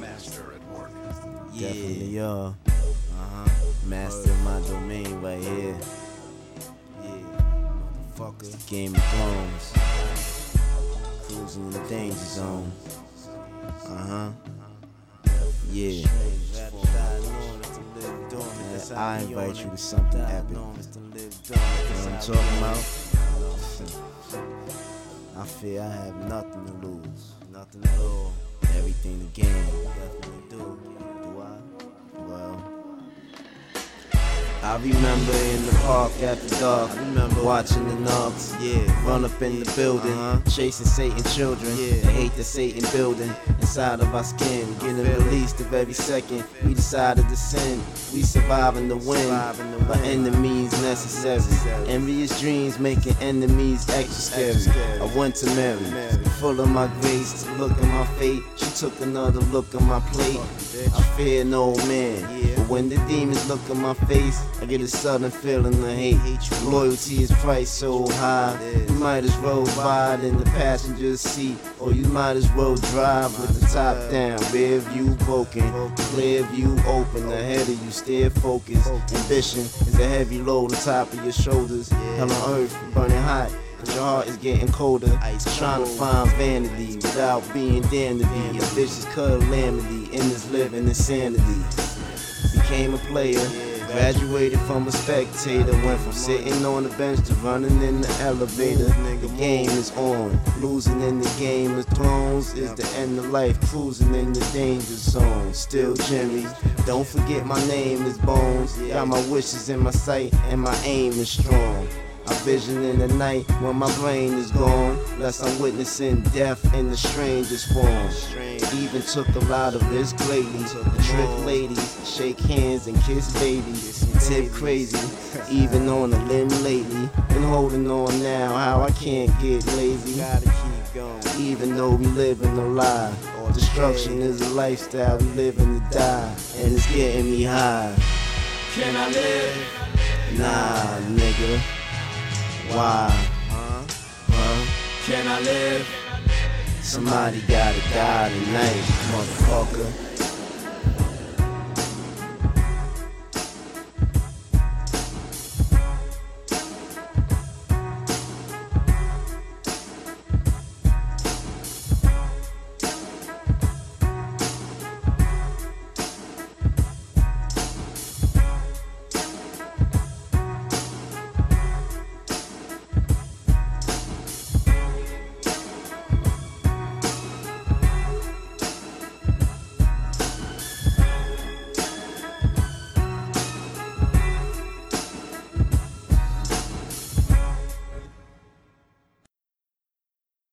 master at work. Definitely are. Master of my domain right here. Motherfucker. It's the Game of Thrones. Cruising in the danger zone. Yeah. I invite you to something epic. You know what I'm talking about? I feel I have nothing to lose. Nothing at all. Everything to gain. Definitely do. Do I? Well, I remember in the park after dark, watching the knobs, run up in the building, chasing Satan children, they hate the Satan building, inside of our skin, getting released of every second, we decided to sin, we surviving the wind, but enemies necessary, envious dreams making enemies extra scary, I went to Mary, full of my grace, to look at my fate, she took another look at my plate, I fear no man, but when the demons look at my face, I get a sudden feeling of hate. Loyalty is priced so high. You might as well ride in the passenger seat, or you might as well drive with the top down. Rear view broken, clear view open. Ahead of you, stay focused. Ambition is a heavy load on top of your shoulders. Hell on earth, burning hot. Cause your heart is getting colder. Trying to find vanity without being damned to be. A vicious calamity in this living insanity. Became a player. Graduated from a spectator, went from sitting on the bench to running in the elevator. The game is on, losing in the Game of Thrones is the end of life, cruising in the danger zone. Still Jimmy, don't forget my name is Bones. Got my wishes in my sight and my aim is strong. I vision in the night when my brain is gone, lest I'm witnessing death in the strangest form. Even took a lot of risk lately, trick ladies, shake hands and kiss babies, tip crazy, even on a limb lately. Been holding on now, how I can't get lazy. Even though we living a lie, destruction is a lifestyle, we living to die, and it's getting me high. Can I live? Nah, nigga. Why? Can I live? Somebody gotta die tonight, motherfucker.